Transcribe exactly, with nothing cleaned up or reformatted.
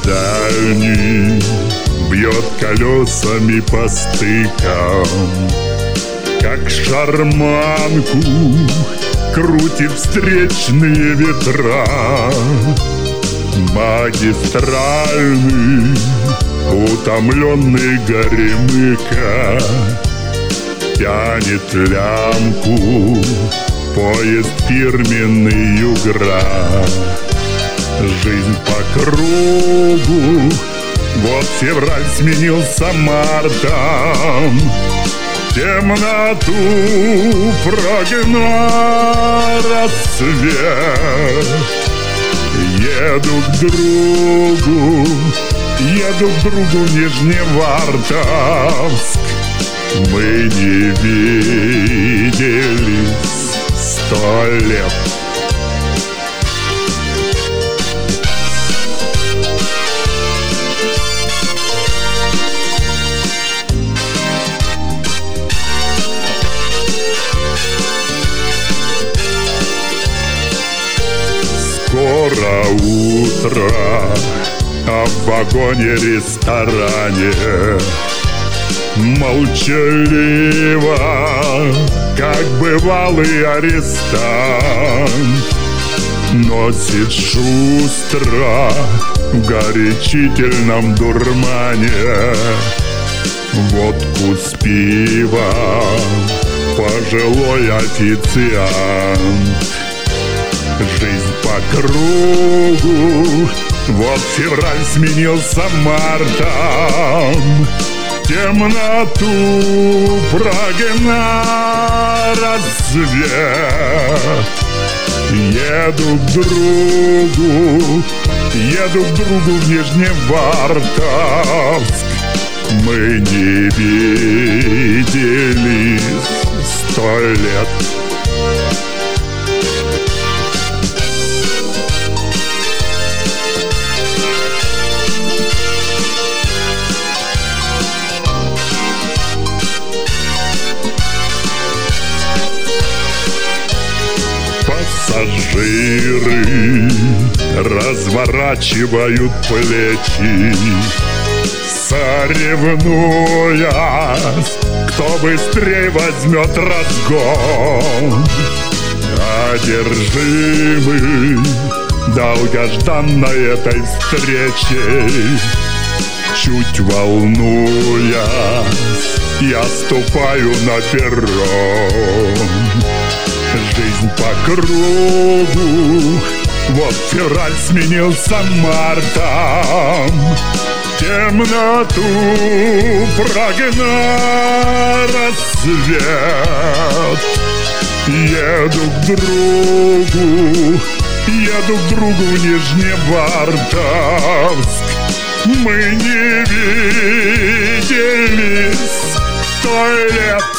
дальний бьет колесами по стыкам, как шарманку крутит встречные ветра. Магистральный, утомленный горемыка, тянет лямку поезд фирменный Югра. Жизнь по кругу, вот февраль сменился мартом, темноту прогнал рассвет. Еду к другу, еду к другу в Нижневартовск. Мы не виделись сто лет. Скоро утро, а в вагоне-ресторане молчаливо, как бывалый арестант, носит шустро в горячительном дурмане водку с пивом пожилой официант. Жизнь по кругу, вот февраль сменился мартом, темноту прогнал рассвет. Еду к другу, еду к другу в Нижневартовск. Мы не виделись сто лет. Пассажиры разворачивают плечи, соревнуясь, кто быстрее возьмет разгон. Одержимый долгожданной этой встречей, чуть волнуясь, я ступаю на перрон. Жизнь по кругу, вот февраль сменился мартом, темноту прогнал рассвет. Еду к другу, еду к другу в Нижневартовск. Мы не виделись сто лет.